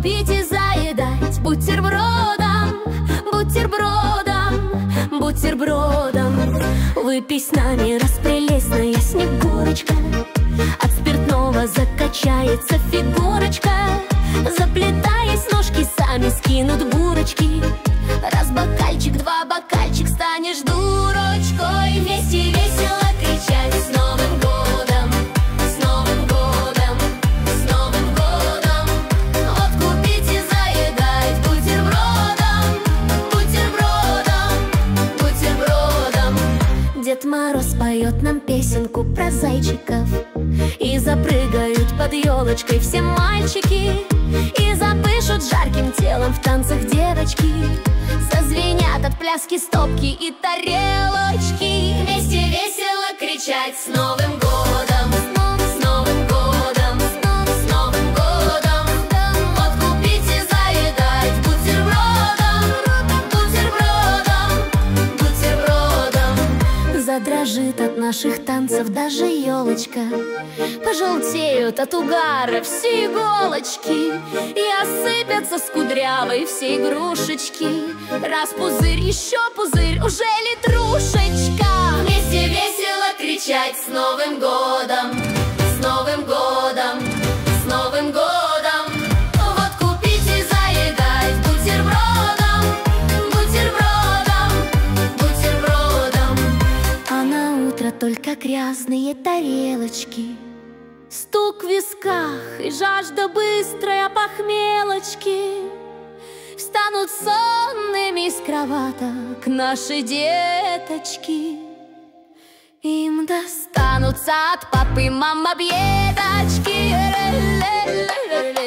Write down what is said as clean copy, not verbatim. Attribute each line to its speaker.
Speaker 1: купить и заедать бутербродом, бутербродом, бутербродом. Выпей с нами, распрелестная Снегурочка, от спиртного закачается фигурочка. Заплетаясь, ножки сами скинут бурочки. Раз бокальчик, два бокальчик, станешь дурочкой. Вместе весело кричать: с Новым годом, с Новым годом, с Новым годом. Вот купить и заедать бутербродом, бутербродом, бутербродом. Дед Мороз поет нам песенку про зайчиков, и запрыгают под елочкой все мальчики, и запышут жарким телом в танцах девочки. Зазвенят от пляски стопки и тарелочки. Вместе весело кричать: с Новым годом, с Новым годом, с Новым годом. Вот купить и заедать бутербродом, бутербродом, бутербродом. Задрожит от наших танцев даже елочка, пожелтеют от угара все иголочки, и осыпятся с кудрявой все игрушечки. Раз пузырь, еще пузырь, уже литрушечка. Вместе весело кричать: с Новым годом, с Новым годом, с Новым годом. Вот купить и заедать бутербродом, бутербродом, бутербродом. А на утро только грязные тарелочки, стук в висках и жажда быстрой опохмелочки. Встанут сонными из кроваток наши деточки. Им достанутся от папы, мам, объедочки.